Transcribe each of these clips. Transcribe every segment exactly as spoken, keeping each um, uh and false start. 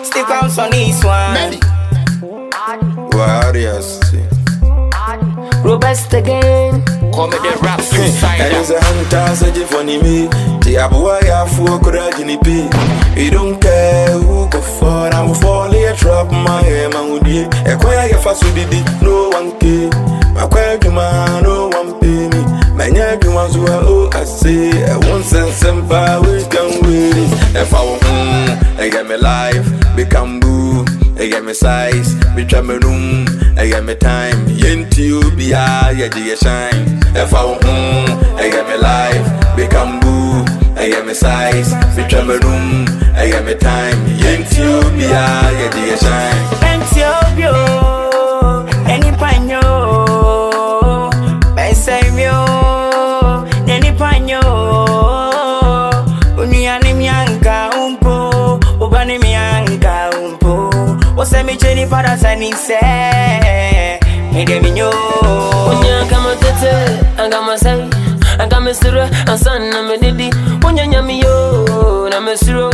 Stick on on this one. Warriors. Robust again. Come the rap suicide. And it's a hunter such funny me. The abu ya for courage in the pay. We don't care who go for. I'm falling a trap my hair man would be. A quiet fast with it, no one care. My quiet man, no one pay me. My young ones who are oh I say I won't send some power which can wait. If I want I get me life, become boo. I get me size, me try me room, I get me time. Yenti you be high, yeah, you shine. If I want, I get me life, become boo. I get me size, me try me room, I get me time. Yenti you be high, yeah, you shine. Yenti you be any panyo, by say yo, any panyo. Uniani mianka umpo, ubani mianka umpo. Ose mi cheni para sani se Mide minyo Unya kama tete, anga masai Anga mesura, ansan na medidi Unya nyami yo, na mesura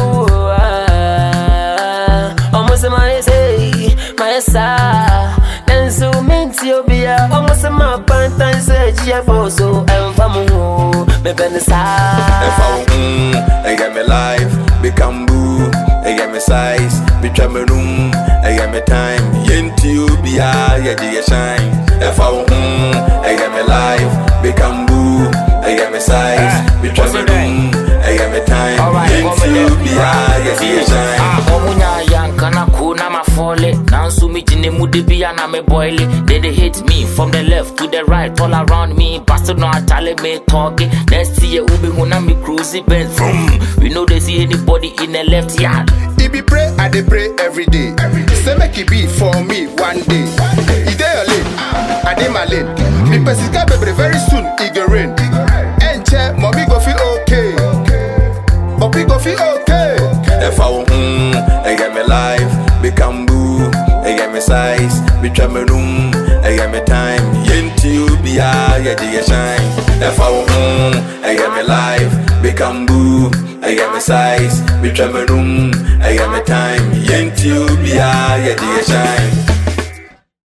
Omose maese, maesa Nensu menti obia Omose mapanta nse jia foso Enfamu, mepenesa If I want, I get me life, become boo. I get me size, me try me room, I get me time. Yenti you be high, yeah, you shine. If I want, I get me life, become boo. I get me size, me try me room, I get me time. Yenti you be high, yeah, you shine. Omunya yankana kuna mafole. Nansu mi jine mudibi na me boile. They they hit me from the left to the right, all around me. Pastor no atale me talking. Next year ubi huna me cruising Benz. We know they see anybody in the left yard. If be pray, I dey pray every day. Say make it be for me one day. Is there a lane? I dey my lane. Me pesika baby very soon it go rain. Enche, mommy go feel okay. Mommy go feel okay. If I want, I get me life, become boo. I get me size, me try me room, I get me time. Yenti you be high, yeah, you shine. If I want, I get me life, become boo. I get me size, me try me room, I get me time. Yenti you be high, yeah, you shine.